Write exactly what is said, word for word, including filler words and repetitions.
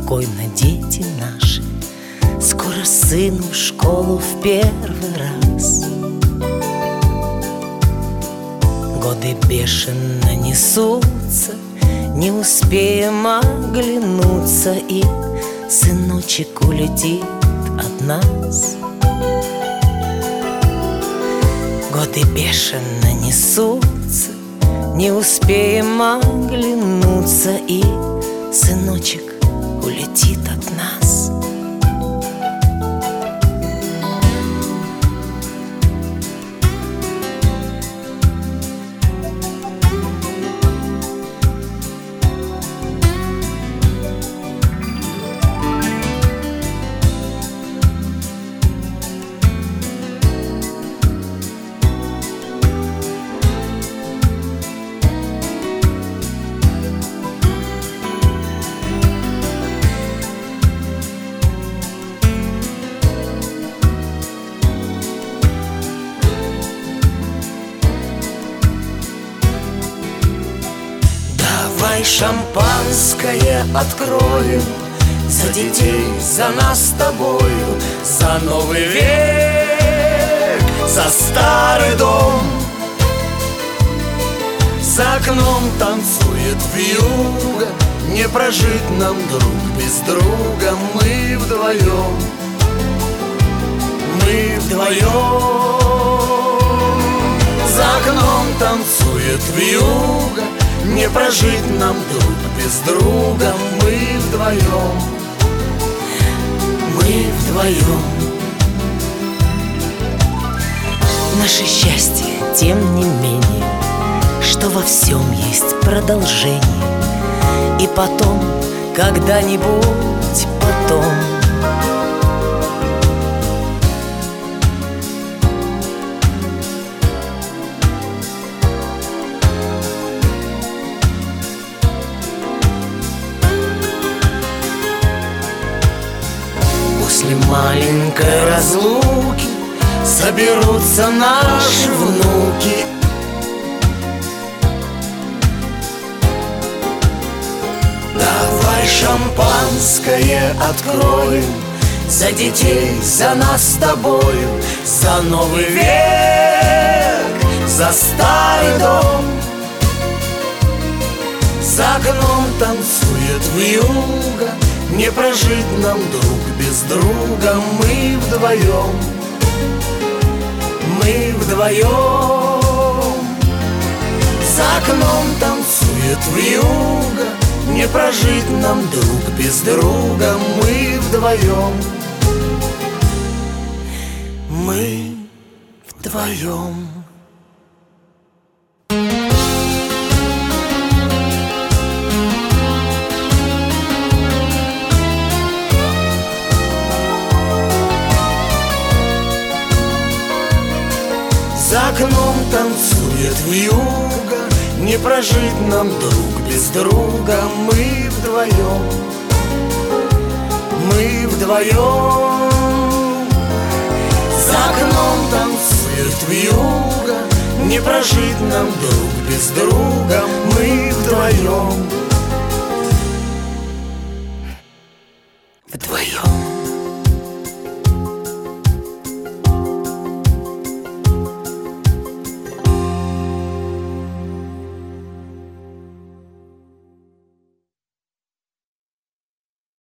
спокойно, дети наши. Скоро сыну в школу в первый раз. Годы бешено несутся, не успеем оглянуться, и сыночек улетит от нас. Годы бешено несутся, не успеем оглянуться, и сыночек улетит от нас. Давай шампанское откроем за детей, за нас с тобою, за новый век, за старый дом. За окном танцует вьюга, не прожить нам друг без друга. Мы вдвоем, мы вдвоем. За окном танцует вьюга, не прожить нам друг без друга. Мы вдвоем, мы вдвоем. Наше счастье, тем не менее, что во всем есть продолжение. И потом, когда-нибудь потом, после маленькой разлуки соберутся наши внуки. Давай шампанское откроем за детей, за нас с тобою, за новый век, за старый дом. За окном танцует вьюга, не прожить нам друг без друга. Мы вдвоем, мы вдвоем. За окном танцует вьюга, не прожить нам друг без друга. Мы вдвоем, мы вдвоем. За окном танцует вьюга, не прожить нам друг без друга. Мы вдвоем, мы вдвоем. За окном танцует вьюга, не прожить нам друг без друга. Мы вдвоем,